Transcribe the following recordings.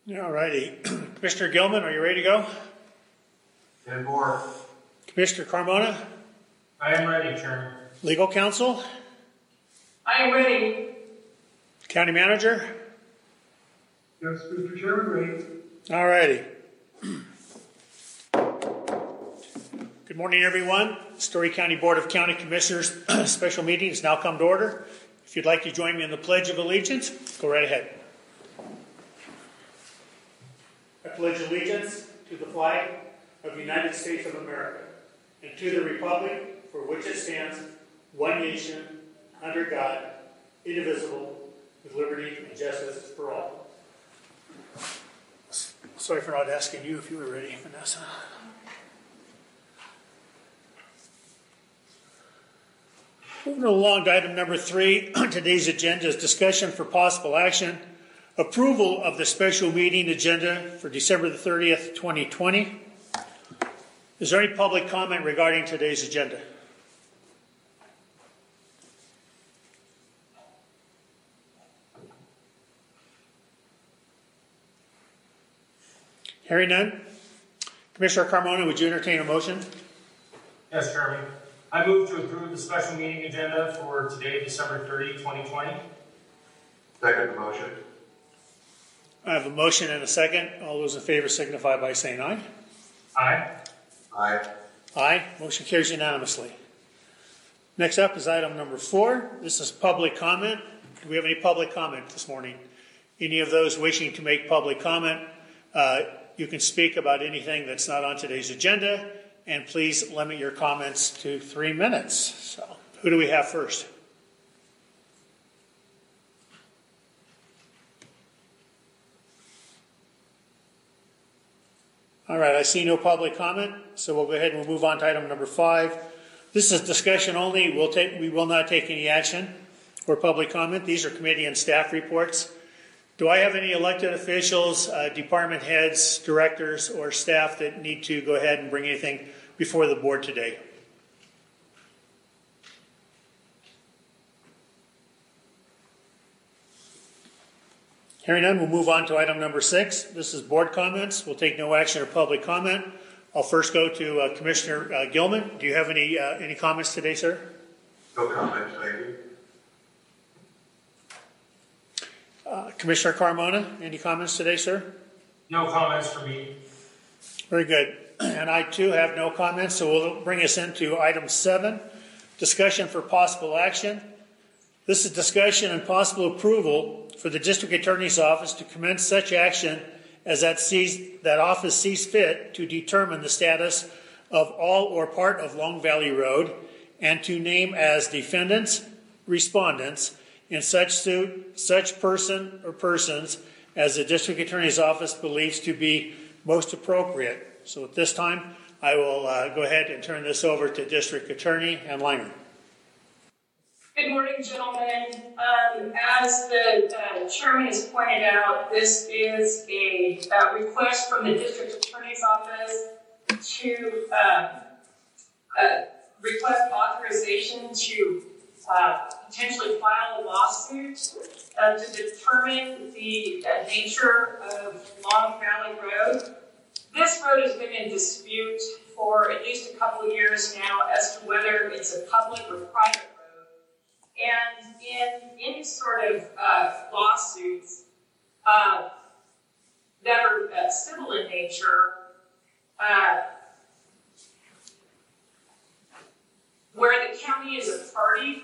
All righty. Commissioner Gilman, are you ready to go? And more. Commissioner Carmona? I am ready, Chairman. Legal counsel? I am ready. County manager? Yes, Mr. Chairman, ready. All righty. Good morning, everyone. Story County Board of County Commissioners special meeting has now come to order. If you'd like to join me in the Pledge of Allegiance, go right ahead. I pledge allegiance to the flag of the United States of America and to the republic for which it stands, one nation, under God, indivisible, with liberty and justice for all. Sorry for not asking you if you were ready, Vanessa. Moving along to item number 3 on today's agenda is discussion for possible action. Approval of the special meeting agenda for December the 30th, 2020. Is there any public comment regarding today's agenda? Hearing none. Commissioner Carmona, would you entertain a motion? Yes, Chairman. I move to approve the special meeting agenda for today, December 30, 2020. Second the motion. I have a motion and a second. All those in favor signify by saying aye. Aye. Aye. Aye. Motion carries unanimously. Next up is item number 4. This is public comment. Do we have any public comment this morning? Any of those wishing to make public comment, you can speak about anything that's not on today's agenda, and please limit your comments to 3 minutes. So, who do we have first? All right, I see no public comment, so we'll go ahead and we'll move on to item number 5. This is discussion only. We will not take any action or public comment. These are committee and staff reports. Do I have any elected officials, department heads, directors, or staff that need to go ahead and bring anything before the board today? Hearing none, we'll move on to item number 6. This is board comments. We'll take no action or public comment. I'll first go to Commissioner Gilman. Do you have any comments today, sir? No comments, thank you. Commissioner Carmona, any comments today, sir? No comments for me. Very good. And I too have no comments, so we'll bring us into item 7, discussion for possible action. This is discussion and possible approval for the District Attorney's Office to commence such action as that office sees fit to determine the status of all or part of Long Valley Road and to name as defendants, respondents in such suit, such person or persons as the District Attorney's Office believes to be most appropriate. So at this time, I will go ahead and turn this over to District Attorney Ann Lyman. Good morning, gentlemen. As the chairman has pointed out, this is a request from the District Attorney's Office to request authorization to potentially file a lawsuit to determine the nature of Long Valley Road. This road has been in dispute for at least a couple of years now as to whether it's a public or private road. And in any sort of lawsuits that are civil in nature, where the county is a party,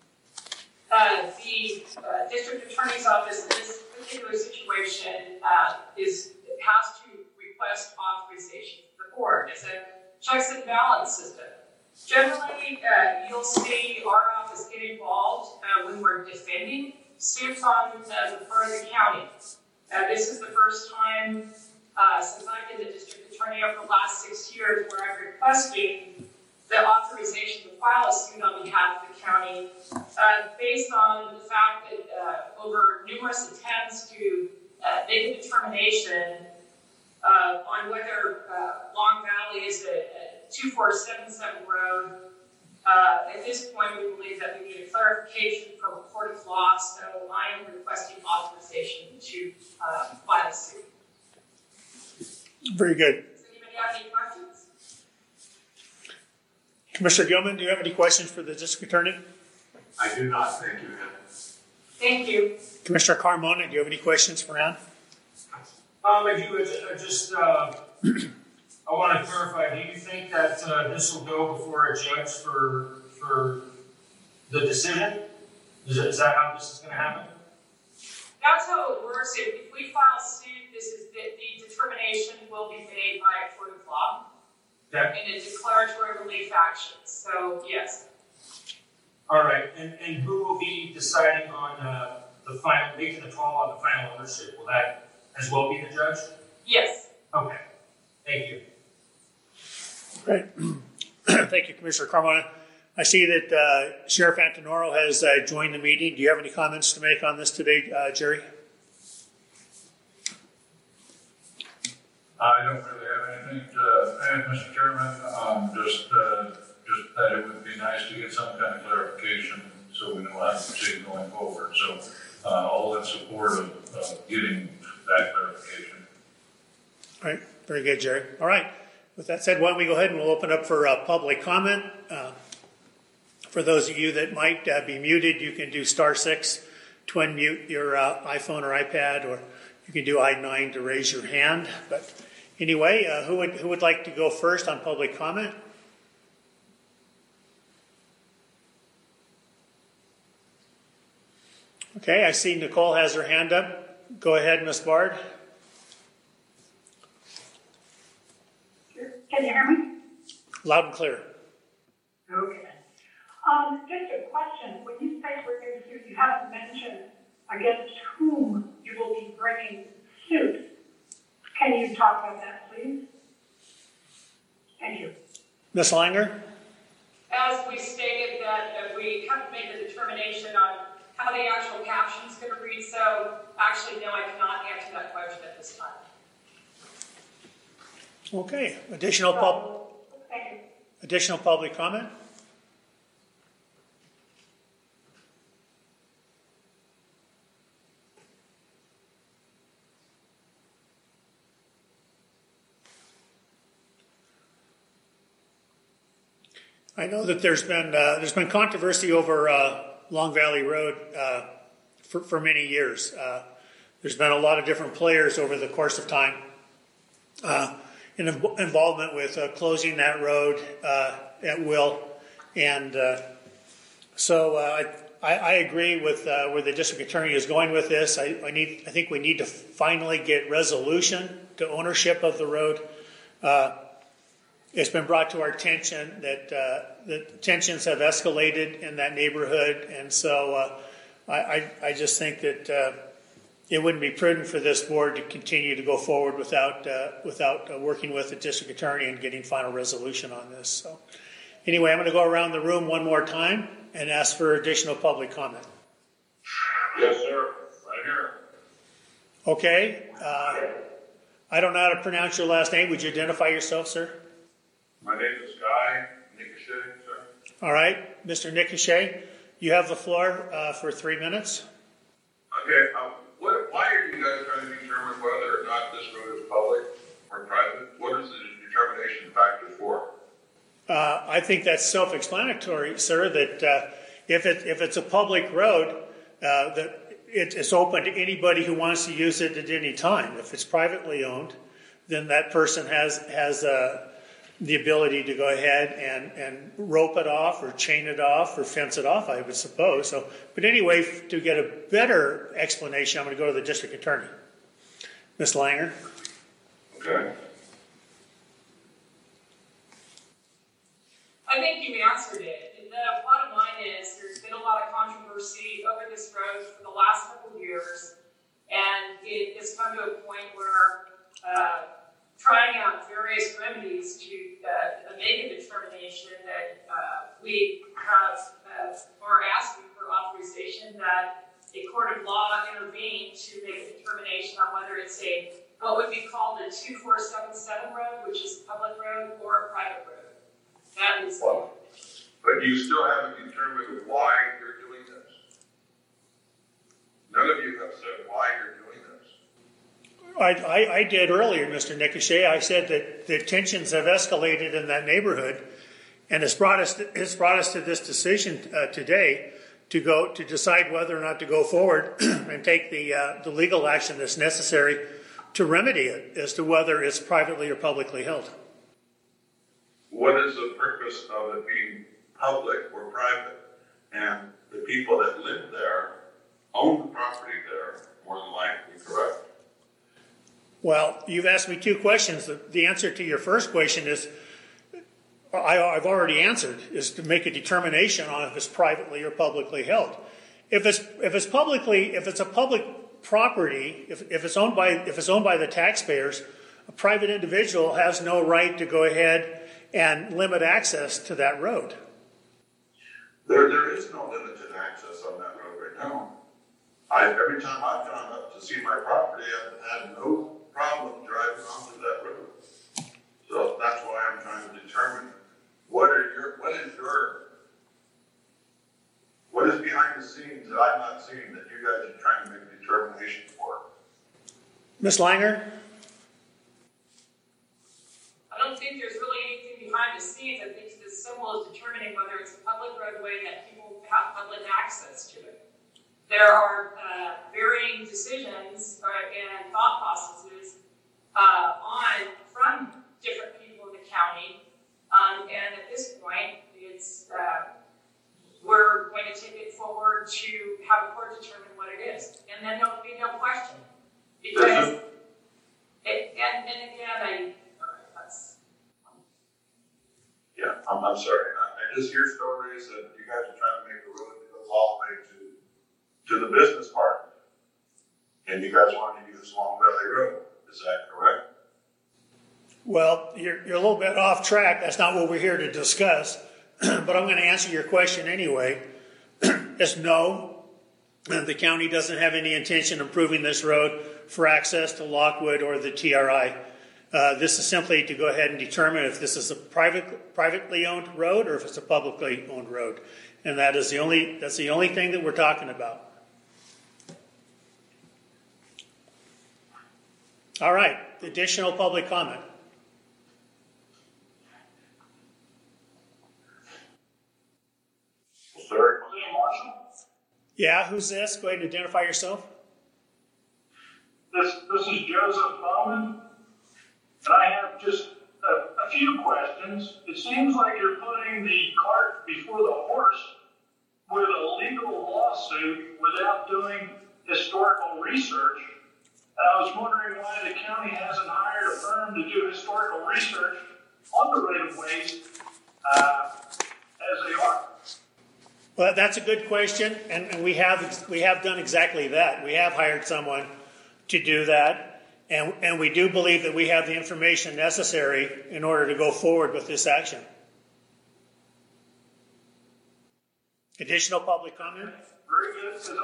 the District Attorney's Office in this particular situation has to request authorization from the court. It's a checks and balance system. Generally, you'll see our office get involved when we're defending suits on the part of the county. This is the first time since I've been the district attorney over the last 6 years where I'm requesting the authorization to file a suit on behalf of the county based on the fact that over numerous attempts to make a determination on whether Long Valley is a 2477 road. At this point, we believe that we need a clarification from a court of law, so I am requesting authorization to file a suit. Very good. Does anybody have any questions? Commissioner Gilman, do you have any questions for the district attorney? I do not, thank you, Ed. Thank you. Commissioner Carmona, do you have any questions for Ann? I do. I want to clarify. Do you think that this will go before a judge for the decision? Is that how this is going to happen? That's how it works. If we file suit, the determination will be made by a court of law Okay. in a declaratory relief action. So, yes. All right. And who will be deciding on the final, making the call on the final ownership? Will that as well be the judge? Yes. Okay. Thank you. Great. Thank you, Commissioner Carmona. I see that Sheriff Antonoro has joined the meeting. Do you have any comments to make on this today, Jerry? I don't really have anything to add, Mr. Chairman. Just that it would be nice to get some kind of clarification so we know how to proceed going forward. So all in support of getting that clarification. All right. Very good, Jerry. All right. With that said, why don't we go ahead and we'll open up for public comment. For those of you that might be muted, you can do *6 to unmute your iPhone or iPad, or you can do I-9 to raise your hand. But anyway, who would like to go first on public comment? Okay, I see Nicole has her hand up. Go ahead, Ms. Bard. Can you hear me? Loud and clear. Okay. Just a question. When you say we're going to sue, you haven't mentioned against whom you will be bringing suit. Can you talk about that, please? Thank you. Ms. Langer? As we stated that we haven't made the determination on how the actual caption is going to read, so actually, no, I cannot answer that question at this time. Okay. Thank you. Additional public comment? I know that there's been controversy over Long Valley Road for many years. There's been a lot of different players over the course of time in involvement with closing that road at will, and so I agree with where the district attorney is going with this. I think we need to finally get resolution to ownership of the road. It's been brought to our attention that the tensions have escalated in that neighborhood, and so I just think that it wouldn't be prudent for this board to continue to go forward without working with the district attorney and getting final resolution on this. So anyway, I'm going to go around the room one more time and ask for additional public comment. Yes, sir. Right here. Okay. I don't know how to pronounce your last name. Would you identify yourself, sir? My name is Guy Nicochet, sir. All right. Mr. Nicochet, you have the floor for 3 minutes. Okay. Why are you guys trying to determine whether or not this road is public or private? What is the determination factor for? I think that's self-explanatory, sir, that if it's a public road, that it's open to anybody who wants to use it at any time. If it's privately owned, then that person has the ability to go ahead and rope it off or chain it off or fence it off, I would suppose. So, but anyway, to get a better explanation, I'm going to go to the district attorney. Ms. Langer. Okay. I think you answered it. And the bottom line is there's been a lot of controversy over this road for the last couple of years, and it has come to a point where trying out various remedies to make a determination that we are asking for authorization that a court of law intervene to make a determination on whether it's what would be called a 2477 road, which is a public road, or a private road. That is. But you still haven't determined why you're doing this. None of you have said why you're doing this. I did earlier, Mr. Nicochet. I said that the tensions have escalated in that neighborhood, and it's brought us to this decision today to decide whether or not to go forward and take the legal action that's necessary to remedy it as to whether it's privately or publicly held. What is the purpose of it being public or private? And the people that live there own the property there, more than likely, correct? Well, you've asked me two questions. The answer to your first question is, I've already answered, is to make a determination on if it's privately or publicly held. If it's a public property, if it's owned by the taxpayers, a private individual has no right to go ahead and limit access to that road. There is no limited access on that road right now. Every time I've gone up to see my property, I've had no problem driving onto that road. So that's why I'm trying to determine what is behind the scenes that I'm not seeing that you guys are trying to make a determination for. Ms. Langer? I don't think there's really anything behind the scenes. I think it's as simple as determining whether it's a public roadway that people have public access to it. There are varying decisions and thought processes from different people in the county, and at this point, it's we're going to take it forward to have a court determine what it is, and then there'll be no question because. I'm sorry. I just hear stories that you guys are trying to make a road that goes all the way to the business park, and you guys want to use Long Valley Road. Is that correct? Well, you're a little bit off track. That's not what we're here to discuss. But I'm going to answer your question anyway. It's no. The county doesn't have any intention of improving this road for access to Lockwood or the TRI. This is simply to go ahead and determine if this is a privately owned road or if it's a publicly owned road. And that's the only thing that we're talking about. All right, additional public comment. Sir? Yeah, who's this? Go ahead and identify yourself. This is Joseph Bowman, and I have just a few questions. It seems like you're putting the cart before the horse with a legal lawsuit without doing historical research. And I was wondering why the county hasn't hired a firm to do historical research on the right-of-ways as they are. Well, that's a good question, and we have done exactly that. We have hired someone to do that, and we do believe that we have the information necessary in order to go forward with this action. Additional public comment? Very good, because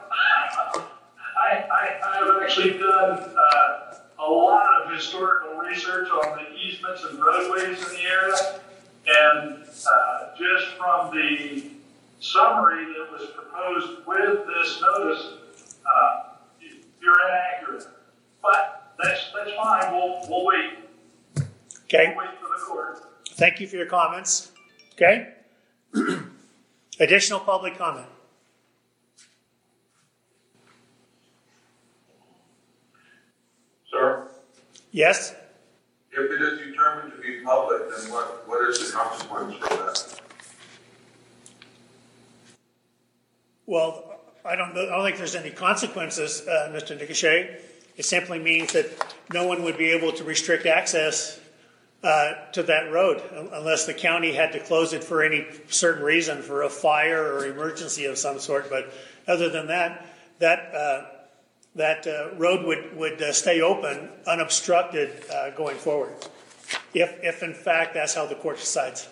I've actually done a lot of historical research on the easements and roadways in the area, and just from the summary that was proposed with this notice, you're inaccurate. But that's fine. We'll wait. Okay. We'll wait for the court. Thank you for your comments. Okay. Additional public comment. Sir? Yes? If it is determined to be public, then what is the consequence for that? Well, I don't think there's any consequences, Mr. Nicochet. It simply means that no one would be able to restrict access to that road unless the county had to close it for any certain reason, for a fire or emergency of some sort. But other than that, that road would stay open, unobstructed going forward, if in fact that's how the court decides.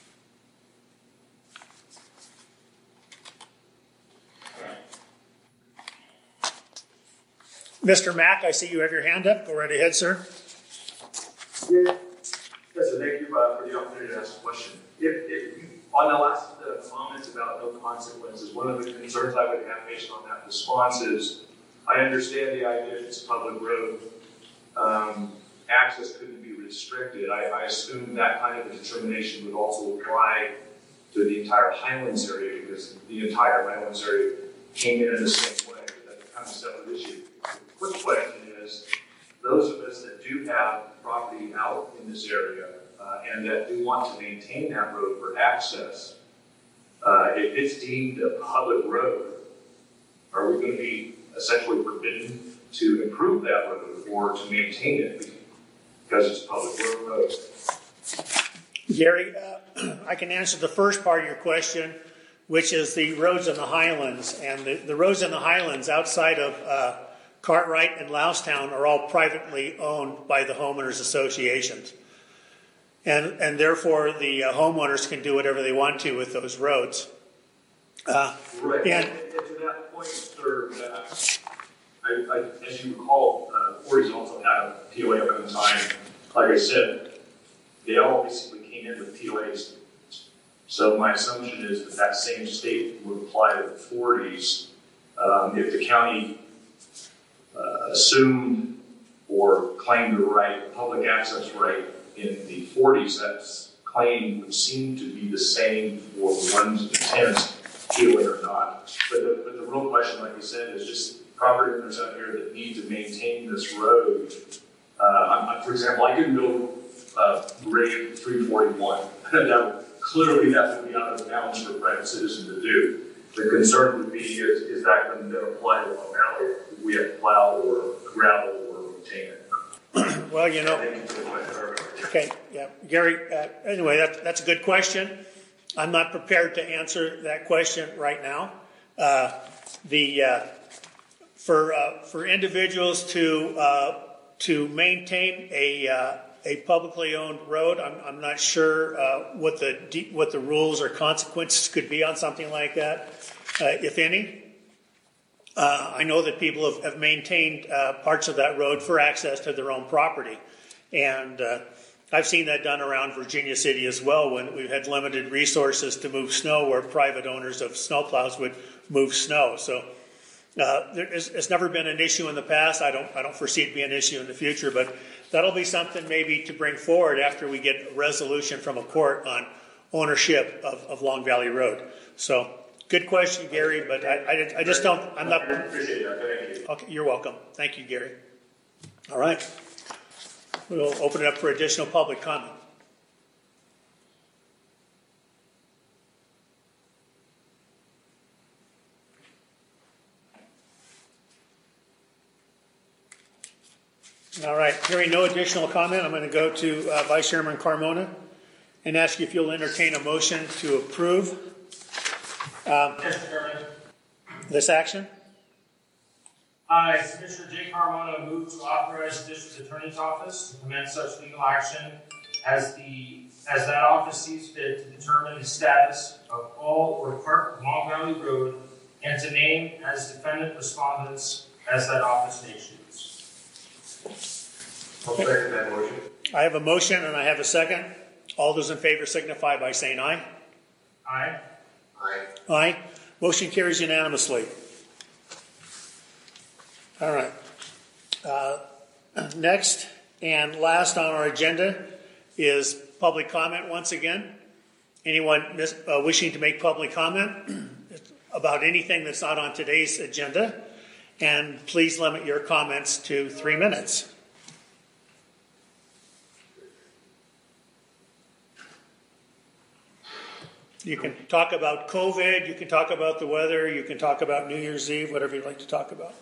Mr. Mack, I see you have your hand up. Go right ahead, sir. Yeah. Yes, so thank you for the opportunity to ask a question. On the last comments about no consequences, one of the concerns I would have based on that response is I understand the idea if it's a public road, access couldn't be restricted. I assume that kind of a determination would also apply to the entire Highlands area, because the entire Highlands area came in the same way. That's kind of a separate issue. The quick question is, those of us that do have property out in this area and that do want to maintain that road for access, if it's deemed a public road, are we going to be essentially forbidden to improve that road or to maintain it because it's a public road? Gary, I can answer the first part of your question, which is the roads in the Highlands. And the roads in the Highlands outside of Cartwright and Loustown are all privately owned by the homeowners associations. And therefore, the homeowners can do whatever they want to with those roads. Right. And to that point, sir, as you recall, Forties also had a POA at one time. Like I said, they all basically came in with POAs. So my assumption is that that same state would apply to the Forties. If the county assumed or claimed the right, public access right in the Forties, that claim would seem to be the same for the ones in the tens, POA or not. But the real question, like you said, is just property owners out here that need to maintain this road. For example, I could build grade 341. Clearly that would be out of bounds for a private citizen to do. The concern would be, is that going to apply to a valley? We have to plow or gravel or maintain it. Well, you know. Okay, yeah. Gary, anyway, that's a good question. I'm not prepared to answer that question right now. For individuals to maintain a publicly owned road, I'm not sure what the rules or consequences could be on something like that, if any. I know that people have maintained parts of that road for access to their own property, and I've seen that done around Virginia City as well when we've had limited resources to move snow, where private owners of snowplows would move snow. So it's never been an issue in the past. I don't foresee it being an issue in the future, but that'll be something maybe to bring forward after we get a resolution from a court on ownership of Long Valley Road. So good question, Gary, but I just don't, I'm not. I appreciate that. Thank you. Okay, you're welcome. Thank you, Gary. All right. We'll open it up for additional public comment. All right, hearing no additional comment, I'm going to go to Vice Chairman Carmona and ask you if you'll entertain a motion to approve this action. Commissioner Jay Carmona moves to authorize the District Attorney's Office to commence such legal action as that office sees fit to determine the status of all or part of Long Valley Road and to name as defendant respondents as that office may choose. I'll second that motion. I have a motion and I have a second. All those in favor signify by saying aye. Aye. Aye. Aye. Motion carries unanimously. All right. Next and last on our agenda is public comment once again. Anyone wishing to make public comment about anything that's not on today's agenda? And please limit your comments to 3 minutes. You can talk about COVID, you can talk about the weather, you can talk about New Year's Eve, whatever you'd like to talk about.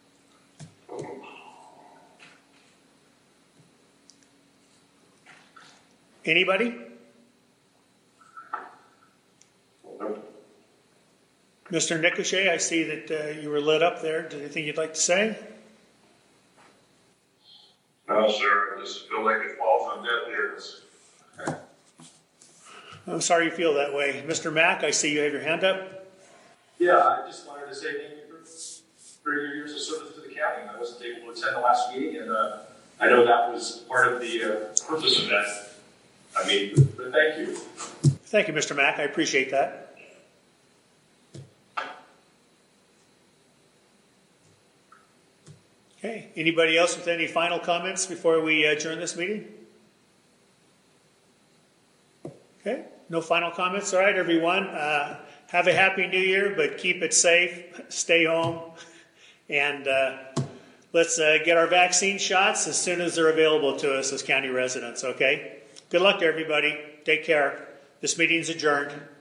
Anybody? Mr. Nicochet, I see that you were lit up there. Is there anything you'd like to say? No, sir. I just feel like it falls on deaf ears. I'm sorry you feel that way. Mr. Mack, I see you have your hand up. Yeah, I just wanted to say thank you for your years of service to the county. I wasn't able to attend the last meeting, and I know that was part of the purpose of that. But thank you. Thank you, Mr. Mack. I appreciate that. Okay, anybody else with any final comments before we adjourn this meeting? Okay, no final comments. All right, everyone. Have a happy new year, but keep it safe, stay home, and let's get our vaccine shots as soon as they're available to us as county residents, okay? Good luck to everybody. Take care. This meeting's adjourned.